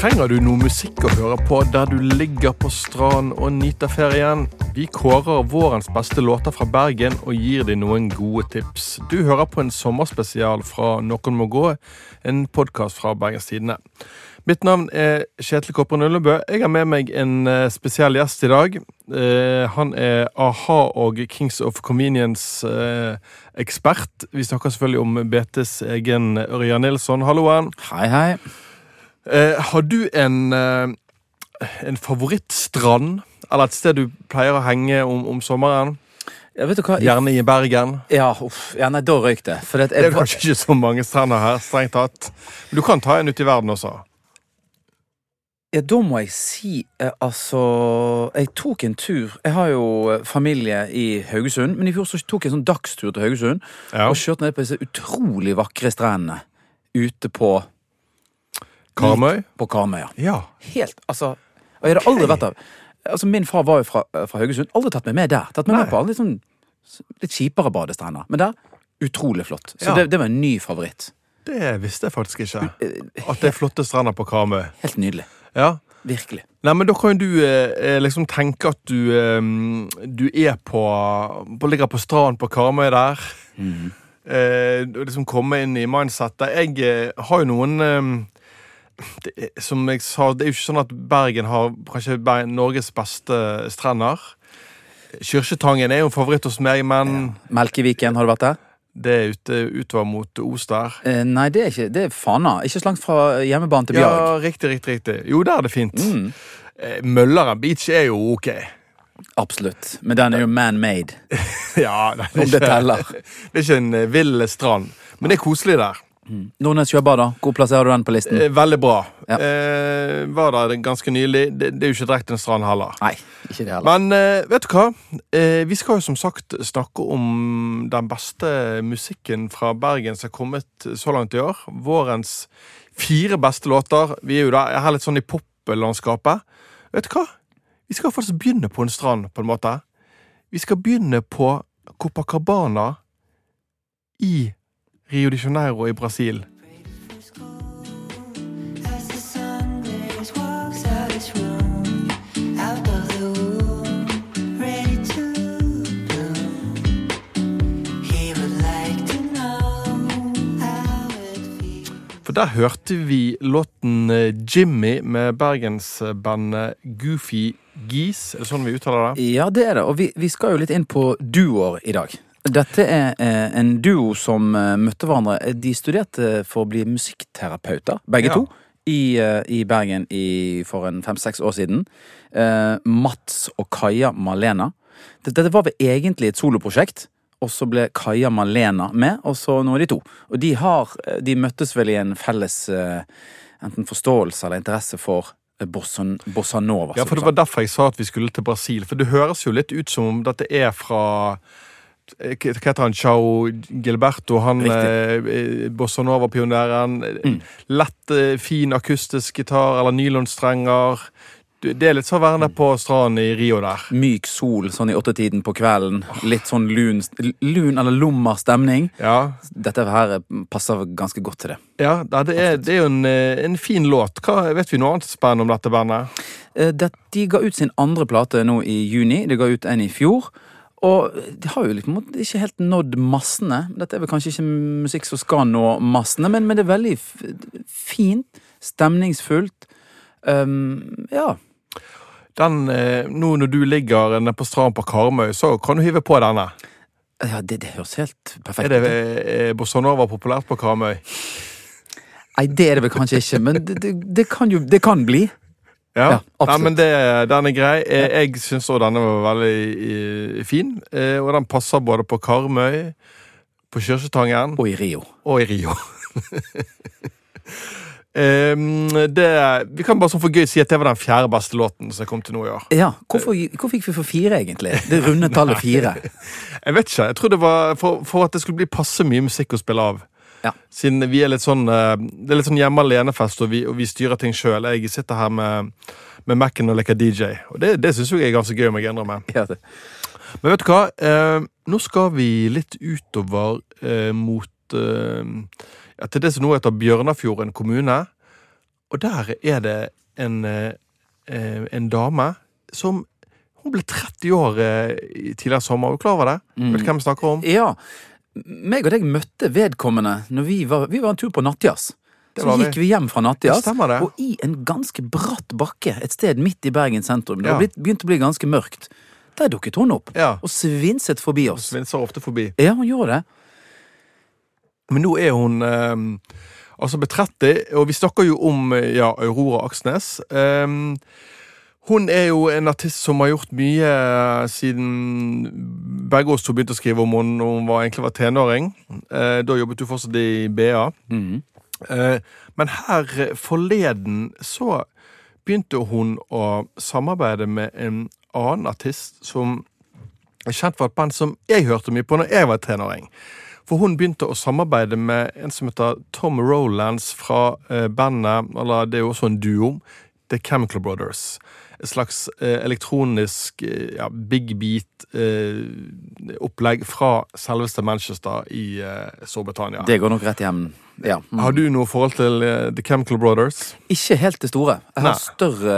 Trenger du noe musikk å høre på der du ligger på strand og nyter ferien? Vi kårer vårens beste låter fra Bergen og gir deg noen gode tips. Du hører på en sommerspesial fra Noen må gå, en podcast fra Bergens Tidende. Mitt navn Kjetil Kopper Nullebø. Jeg har med meg en spesiell gjest i dag. Han A-ha og Kings of Convenience ekspert. Vi snakker selvfølgelig om BTs egen Ørjan Nilsson. Halloen. Hei, hei. Har du en favorittstrand, eller et sted du pleier å henge om sommeren? Ja, vet du hva? Gjerne i Bergen. Ja, nei, da røyk det. Det er kanskje ikke så mange strander her, strengt tatt. Men du kan ta en ut i verden også. Ja, da må jeg si, jeg tok en tur. Jeg har jo familie i Haugesund, men i fjor så tok jeg en sånn dagstur til Haugesund, og kjørte ned på disse utrolig vakre strandene ute på Karmøy? På Karmøy, ja. Helt, og jeg hadde aldri vært der. Min far var jo fra Haugesund, aldri tatt meg med der. Tatt meg med på alle litt kjipere badestrender. Men der, utrolig flott. Så det var en ny favoritt. Det visste jeg faktisk ikke. At det flotte strender på Karmøy. Helt nydelig. Ja. Virkelig. Nei, men da kan du liksom tenke at du ligger på strand på Karmøy der. Liksom komme inn i mindsetet. Jeg har jo noen... som jeg sa, det er jo ikke sånn at Bergen har kanskje Norges beste strender. Kyrkjetangen jo en favoritt hos meg, men... Melkeviken, har du vært der? Det utover mot Os der. Nei, det ikke. Det Fana. Ikke så langt fra hjemmebanen til Bjarg. Ja, riktig. Jo, der det fint. Mølleren Beach jo ok. Absolutt. Men den jo man-made. Ja, det teller. Det ikke en vill strand. Men det koselig der. Nordnes Sjøbad da, hvor plasserer du den på listen? Veldig bra. Ja. Var der ganske nylig. Det jo ikke direkte en strand heller. Nei, ikke det heller. Men vet du hva? Vi skal jo som sagt snakke om den beste musikken fra Bergen som har kommet så langt i år. Vårens 4 beste låter. Vi jo da her litt sånn i poplandskapet. Vet du hva? Vi skal faktisk begynne på en strand på en måte. Vi skal begynne på Copacabana i Rio de Janeiro i Brasil. For der hørte vi låten Jimmy med Bergensbandet Goofy Geese. Sånn vi uttaler det? Ja, det det, og vi skal jo litt inn på duoer i dag. Dette en duo som møtte hverandre. De studerte for å bli musikkterapeuter, begge to, i Bergen for en 5-6 år siden. Mats og Kaja Malena. Dette var vel egentlig et soloprosjekt, og så ble Kaja Malena med, og så nå de to. Og de møttes vel i en felles enten forståelse eller interesse for bossa nova. Ja, for det var derfor jeg sa at vi skulle til Brasil, for det høres jo litt ut som om dette fra... Hva heter han? Chao Gilberto, han bossa nova-pioneren. Lett, fin akustisk gitar, eller nylonstrenger. Det litt så værende på stranden i Rio der. Myk sol, sånn i 8-tiden på kvelden. Litt sånn lun eller lummer stemning. Ja. Dette her passer ganske godt til det. Ja, det jo en fin låt. Vet vi noe annet spennende om dette bandet? De ga ut sin andre plate nå i juni. De ga ut en i fjor. Og de har jo liksom ikke helt nådd massene. Dette vel kanskje ikke musikk som skal nå massene, men det veldig fint, stemningsfullt. Ja. Nå når du ligger nede på stranden på Karmøy, så kan du hive på denne. Ja, det høres helt perfekt ut. Det bossa nova populært på Karmøy? Nei, det det vel kanskje ikke, men det kan bli. Ja, men den grei. Jeg synes også denne var veldig fin, og den passer både på Karmøy, på Kyrkjetangen og i Rio. Vi kan bare sånn for gøy si at det var den 4. beste låten som kom til nå i år. Ja, hvorfor fikk vi for 4 egentlig? Det runde tallet 4. Jeg vet ikke, jeg tror det var for at det skulle bli passe mye musikk å spille av. Ja. Siden vi litt sånn, det litt sånn hjemme alenefest, og vi styrer ting selv. Jeg sitter her med Mac-en og leker DJ, og det synes jeg ganske gøy om jeg endrer med. Ja, det. Men vet du hva? Nå skal vi litt utover mot til det som nå heter Bjørnafjorden kommune, Og der det en dame som hun ble 30 år i tidligere sommer. Er du klar over det? Vet du hvem vi snakker om? Ja, meg og deg møtte vedkommende når vi var en tur på nattjazz. Så gikk vi hjem fra nattjazz, og i en ganske bratt bakke, et sted midt i Bergen sentrum, det begynte å bli ganske mørkt. Der dukket hun opp, og svinset forbi oss. Svinser ofte forbi. Ja, hun gjorde det. Men nå hun altså ble 30, og vi snakker jo om Aurora Aksnes. Hun jo en artist som har gjort mye siden begge oss to begynte å skrive om hun egentlig var tenåring. Da jobbet du fortsatt i BA. Men her forleden så begynte hun å samarbeide med en annen artist som kjent for et band som jeg hørte mye på når jeg var tenåring. For hun begynte å samarbeide med en som heter Tom Rowlands fra bandet, eller det jo også en duo, The Chemical Brothers. Et slags elektronisk big beat opplegg fra selveste Manchester i Storbritannia. Det går nok rett hjem. Ja. Har du noe forhold til The Chemical Brothers? Ikke helt det store. Jeg har større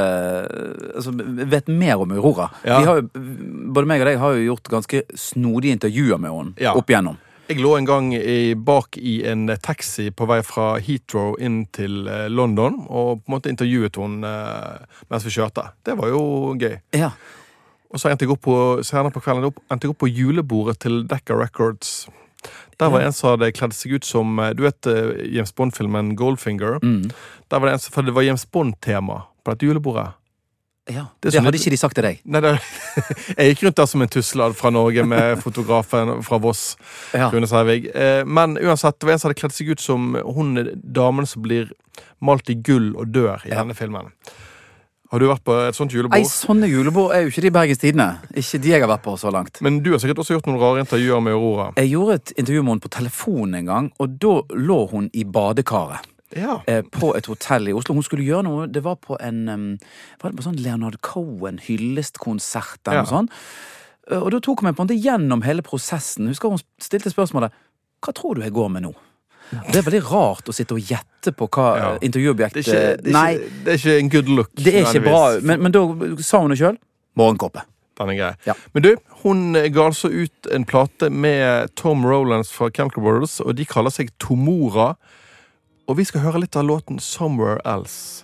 vet mer om Aurora. Vi har jo, både meg og deg har jo gjort ganske snodige intervjuer med henne opp igjennom. Jeg lå en gang bak i en taxi på vei fra Heathrow inn til London, og på en måte intervjuet hun mens vi kjørte. Det var jo gøy. Ja. Og så endte jeg senere på kvelden opp på julebordet til Decca Records. Der var en som hadde kledd seg ut som, du vet James Bond-filmen Goldfinger. Der var det en som, for det var James Bond-tema på dette julebordet. Ja, det hadde ikke de sagt til deg. Nei, jeg gikk rundt der som en tuslad fra Norge med fotografen fra Voss, Rune Sævig. Men uansett, det var en som hadde kledd seg ut som hun damen som blir malt i gull og dør i denne filmen. Har du vært på et sånt julebord? Nei, sånne julebord jo ikke de Bergens Tidende. Ikke de jeg har vært på så langt. Men du har sikkert også gjort noen rare intervjuer med Aurora. Jeg gjorde et intervju med henne på telefon en gang, og da lå hun i badekaret. På et hotell i Oslo. Hun skulle gjøre noe. Det var på en sånn Leonard Cohen hyllestkonsert eller noe sånt. Og da tok hun meg på en måte gjennom hele prosessen. Husker hun stilte spørsmålet: hva tror du jeg går med nå? Det veldig rart å sitte og gjette på hva intervjuobjektet... Det er ikke en good look. Det er ikke bra, men da sa hun det selv. Morgenkoppe. Den grei. Men du, hun ga altså ut en plate med Tom Rowlands fra Chemical Brothers, og de kaller seg Tomora. Og vi skal høre litt av låten Somewhere Else.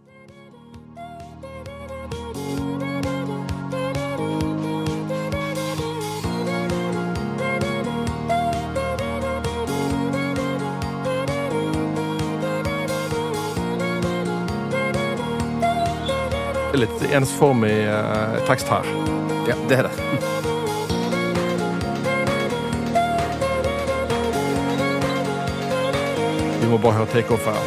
Det litt ensformig tekst her. Ja, det det. Vi må bare høre take off her.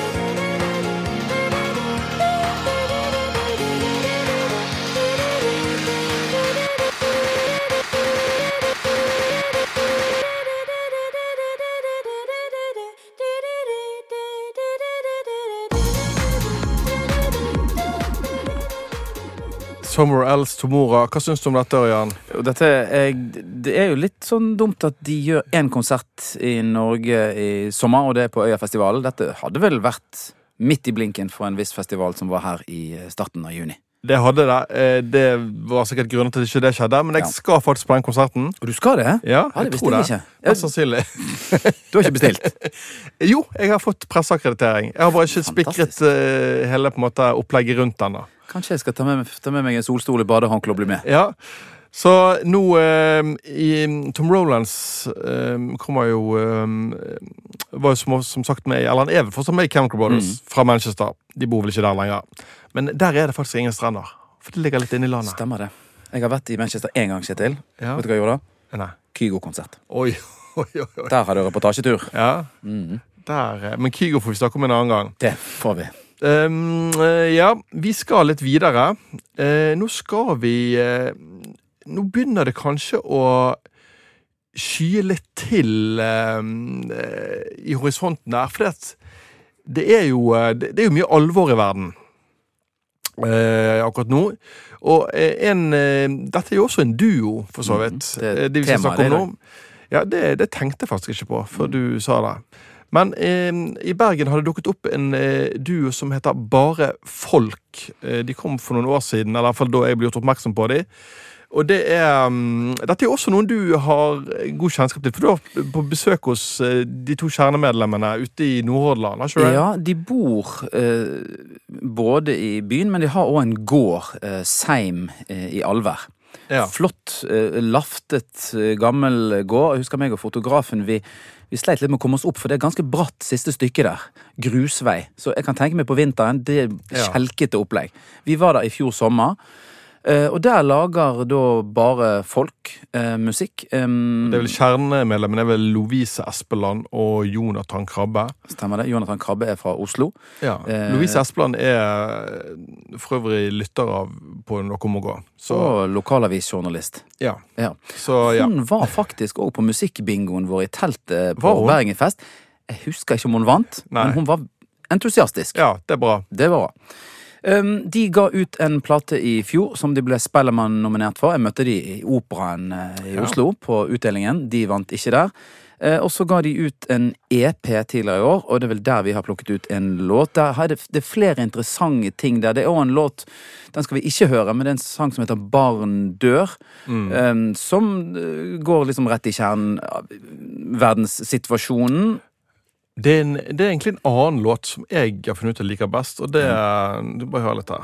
Somewhere Else, Tomora. Hva synes du om dette, Ørjan? Det jo litt sånn dumt at de gjør en konsert i Norge i sommer, og det på Øyafestivalen. Dette hadde vel vært midt i blinken for en viss festival som var her i starten av juni. Det hadde det. Det var sikkert grunner til at ikke det skjedde, men jeg skal faktisk på den konserten. Og du skal det? Ja, jeg tror det. Mest sannsynlig. Du har ikke bestilt? Jo, jeg har fått presseakkreditering. Jeg har bare ikke spikret hele på en måte opplegget rundt den da. Kanskje jeg skal ta med meg en solstol i badehåndkle og bli med. Ja, så nå Tom Rowlands kommer jo var jo som sagt med, eller han vel fortsatt med i Chemical Brothers fra Manchester. De bor vel ikke der lenger. Men der det faktisk ingen strender, for det ligger litt inne i landet. Stemmer det. Jeg har vært i Manchester en gang, Kjetil. Vet du hva jeg gjorde da? Nei. Kygo-konsert. Oi. Der har du reportasjetur. Ja, men Kygo får vi snakke om en annen gang. Det får vi. Vi skal litt videre. Nå begynner det kanskje å skye litt til i horisonten der, for det jo mye alvor i verden akkurat nå. Og dette jo også en duo, for så vidt. Det vi skal snakke om nå. Ja, det tenkte jeg faktisk ikke på før du sa det. Men i Bergen har det dukket opp en duo som heter Bare Folk. De kom for noen år siden, eller i hvert fall da jeg ble gjort oppmerksom på dem. Og dette er også noen du har god kjennskap til, for du har på besøk hos de to kjernemedlemmene ute i Nordhordland, har ikke du det? Ja, de bor både i byen, men de har også en gård, Seim i Alver. Ja. Flott, laftet, gammel gård. Jeg husker meg og fotografen, vi sleit litt med å komme oss opp, for det er ganske bratt siste stykke der. Grusvei. Så jeg kan tenke meg på vinteren, det er kjelkete opplegg. Vi var der i fjor sommer. Og der lager da Bare Folk musikk. Det er vel kjernemedlemmen, det er vel Lovise Espeland og Jonathan Krabbe. Stemmer det, Jonathan Krabbe er fra Oslo. Ja, Lovise Espeland er for øvrig lytter av på Noe må gå. Og lokalavisjournalist. Ja. Så, hun var faktisk også på musikkbingoen vår i teltet på Bergenfest. Jeg husker ikke om hun vant, men hun var entusiastisk. Ja, det er bra. Det var bra. De ga ut en plate i fjor som de ble Spellemann nominert for. Jeg møtte de i Operaen i Oslo på utdelingen. De vant ikke der. Og så ga de ut en EP tidligere i år, og det er vel der vi har plukket ut en låt. Det er flere interessante ting der. Det er også en låt, den skal vi ikke høre, men det er en sang som heter Barn dør, som går liksom rett i kjernen av verdenssituasjonen. Det er egentlig en annen låt som jeg har funnet ut jeg liker best, og det du bare hører litt her.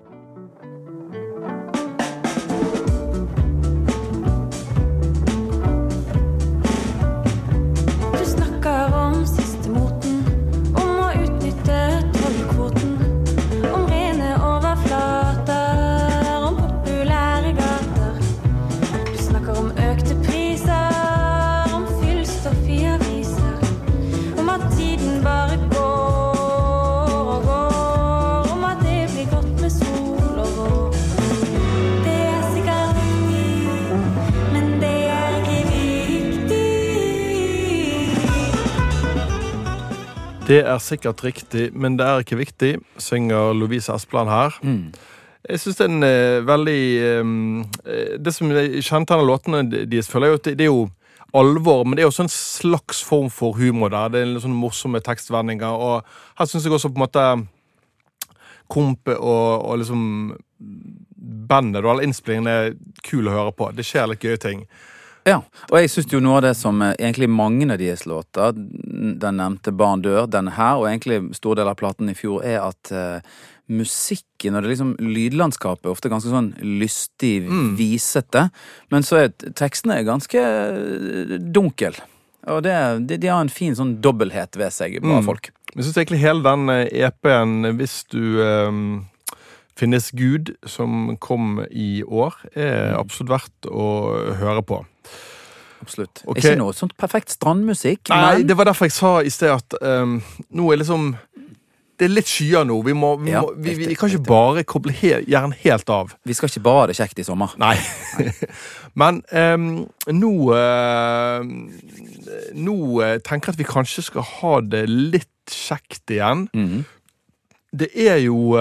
Du snakker om siste moten, om å utnytte tollkvoten, om rene overflater, om populære gater. Du snakker om økte priser, om fyllstoff i aviser, om at tiden bare går og går, om at det blir godt med sol og vår. Det er sikkert viktig, men det er ikke viktig. Det er sikkert riktig, men det er ikke viktig, synger Lovise Espeland her. Jeg synes det er en veldig det som jeg kjenner låtene deres føler jo at det er jo alvor, men det er jo sånn slags form for humor der. Det er en sånn morsomme tekstvendinger, og her synes jeg også på en måte Kompe og liksom bandet og alle innspillingene er kul å høre på. Det skjer litt gøye ting. Ja, og jeg synes jo noe av det som egentlig mange av deres låter, den nevnte Barn dør, den her, og egentlig stor del av platen i fjor, er at musikken og det liksom lydlandskapet er ofte ganske sånn lystig, visete, men så er tekstene ganske dunkel. Og de har en fin sånn dobbelthet ved seg, Bare Folk. Jeg synes egentlig hele den EP-en, hvis du finnes Gud, som kom i år, er absolutt verdt å høre på. Absolutt. Okay. Ikke noe sånt perfekt strandmusikk. Nei, men det var derfor jeg sa i sted at nå er liksom det er litt skyer nå. Vi kan ikke bare koble hjernen helt av. Vi skal ikke bare ha det kjekt i sommer. Nei. Men nå tenker jeg at vi kanskje skal ha det litt kjekt igjen. Det er jo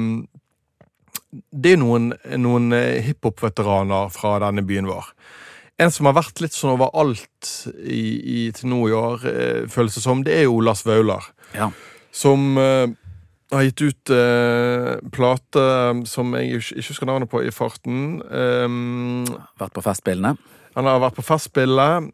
noen hiphop-veteraner fra denne byen vår. En som har vært litt sånn overalt til nå i år, føles det som, det er jo Lars Vaular. Ja. Som har gitt ut plate som jeg ikke husker navnet på i farten. Vært på festspillene. Han har vært på festspillet.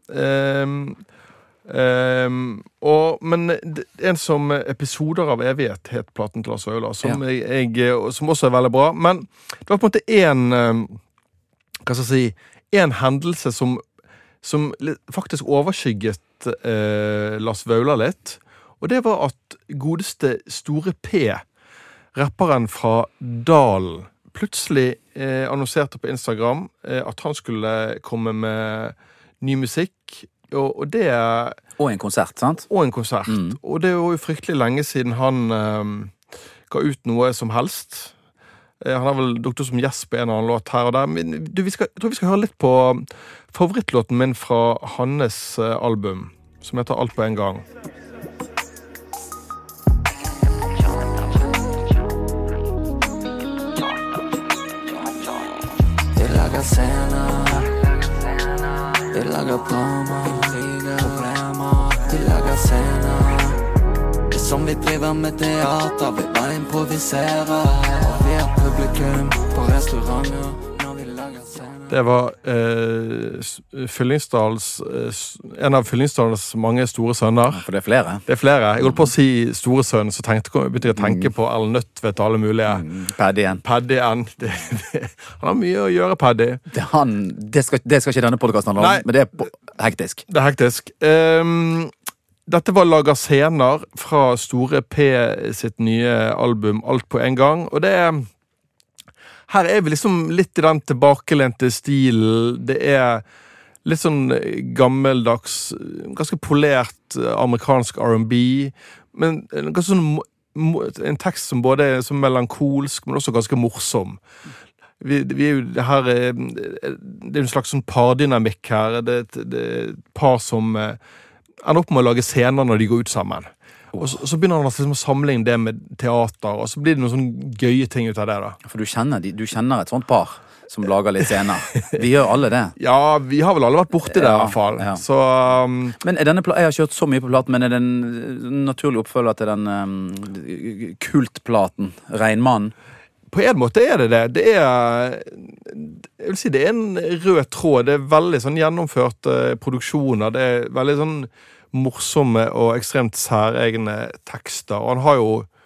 Men en som Episoder av evighet het platen til Lars Vaular, som også er veldig bra. Men det var på en måte en hendelse som faktisk overskygget Lars Vaular litt. Og det var at godeste Store P, rapperen fra Dalen, plutselig annonserte på Instagram at han skulle komme med ny musikk. Og en konsert, sant? Og en konsert. Og det var jo fryktelig lenge siden han ga ut noe som helst. Han har vel dukket som gjest på en eller annen låt her og der. Men jeg tror vi skal høre litt på favorittlåten min fra hans album, som heter Alt på en gang. De lager scener, de lager problemer, de lager scener. Det som vi driver med teater, vi bare improviserer. Og vi er publikum på restauranter når vi lager scener. Det var en av Fyllingsdals mange store sønner. For det er flere. Det er flere. Jeg holdt på å si store sønn, så begynte jeg å tenke på Ellen Nødtvedt og alle mulige. Paddy igjen. Paddy igjen. Han har mye å gjøre, Paddy. Det skal ikke denne podcasten handle om, men det er hektisk. Det er hektisk. Dette var Lager scener fra Store P sitt nye album Alt på en gang, og det her er vi liksom litt i den tilbakelente stilen. Det er litt sånn gammeldags, ganske polert amerikansk R&B, men ganske sånn, en tekst som både er sånn melankolsk, men også ganske morsom. Vi er jo her, det er en slags sånn pardynamikk her. Det er et par som ender opp med å lage scener når de går ut sammen. Og så begynner han liksom å sammenligne det med teater, og så blir det noen sånne gøye ting ut av det da. For du kjenner et sånt par som lager litt scener. Vi gjør alle det. Ja, vi har vel alle vært borti det i hvert fall. Ja. Så, men jeg har kjørt så mye på platen, men er det en naturlig oppfølger til den kultplaten, Regnmannen? På en måte er det det. Det er, jeg vil si, det er en rød tråd. Det er veldig sånn gjennomførte produksjoner. Det er veldig sånn morsomme og ekstremt særegne tekster, og han har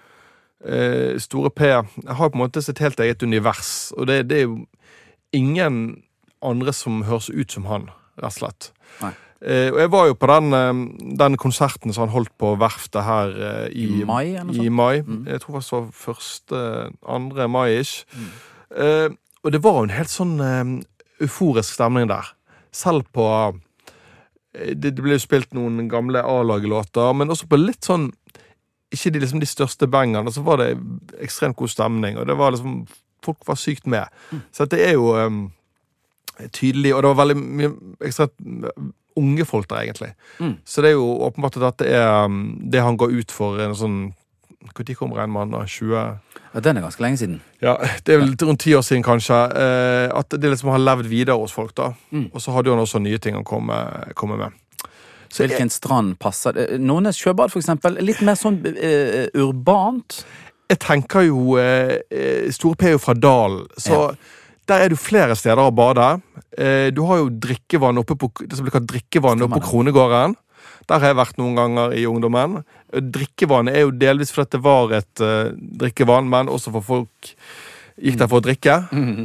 jo Store P har på en måte sitt helt eget univers, og det er jo ingen andre som høres ut som han, rett og slett. Nei. Og jeg var jo på den konserten som han holdt på Verftet her i mai. Jeg tror det var 2. mai-ish. Og det var jo en helt sånn euforisk stemning der. Selv på det ble jo spilt noen gamle A-lagelåter, men også på litt sånn, ikke de største bangene, så var det ekstremt god stemning, og det var liksom, folk var sykt med. Så det er jo tydelig, og det var veldig mye ekstremt unge folk der egentlig. Så det er jo åpenbart at dette er det han går ut for en sånn, hvor de kommer en mann da, 20... Ja, den er ganske lenge siden. Ja, det er vel rundt 10 år siden kanskje, at det liksom har levd videre hos folk da. Og så hadde han også nye ting å komme med. Så hvilken strand passer? Nordnes Sjøbad for eksempel, litt mer sånn urbant. Jeg tenker jo, Store P er jo fra Dalen, så der er det jo flere steder å bade. Du har jo drikkevann oppe på, det som blir kalt drikkevann oppe på Kronegården. Der har jeg vært noen ganger i ungdommen. Drikkevann er jo delvis fordi det var et drikkevann, men også for folk gikk der for å drikke.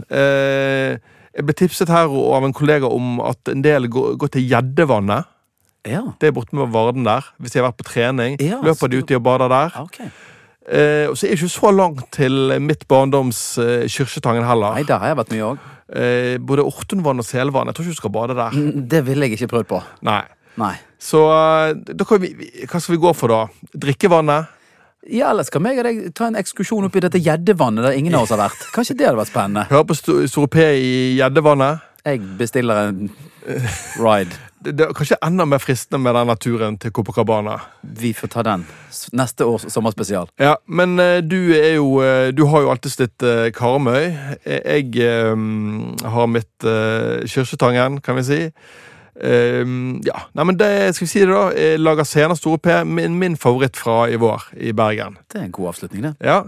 Jeg ble tipset her av en kollega om at en del går til Gjeddevannet. Ja. Det er borte med Varden der. Hvis jeg har vært på trening, løper de ut i og bader der. Okay. Og så er det ikke så langt til mitt barndoms Kyrkjetangen heller. Nei, der har jeg vært mye også. Både Ortunvann og Selvann. Jeg tror ikke du skal bade der. Det vil jeg ikke prøve på. Nei. Så da kan hva skal vi gå for da? Drikkevannet? Ja, eller skal meg og deg ta en ekskursjon opp i dette Gjeddevannet der ingen av oss har vært? Kanskje det hadde vært spennende? Hør på Store P i Gjeddevannet. Jeg bestiller en ride. Det er kanskje enda mer fristende med den naturen til Copacabana. Vi får ta den. Neste års sommerspesial. Ja, men du har jo alltid ditt Karmøy. Jeg har mitt Kyrkjetangen, kan vi si. Ja, nei, men det skal vi si det da. Jeg lager scener Store P, min favoritt fra i vår i Bergen. Det er en god avslutning, det. Ja.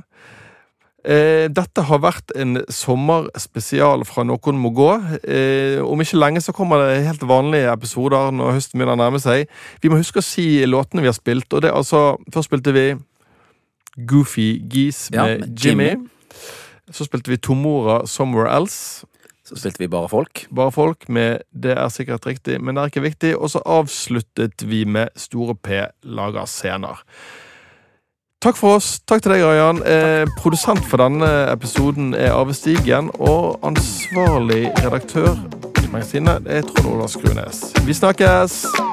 Dette har vært en sommerspesial fra Noen må gå. Om ikke lenge så kommer det helt vanlige episoder når høsten begynner å nærme seg. Vi må huske å si låtene vi har spilt, og det er altså, først spilte vi Goofy Geese med Jimmy. Så spilte vi Tomora Somewhere Else. Så spilte vi Bare folk. Bare folk med Det er sikkert riktig, men det er ikke viktig. Og så avsluttet vi med Store P lager scener. Takk for oss. Takk til deg, Ørjan. Produsent for denne episoden er Arve Stigen, og ansvarlig redaktør i magasinet er Trond Olav Skrunes. Vi snakkes!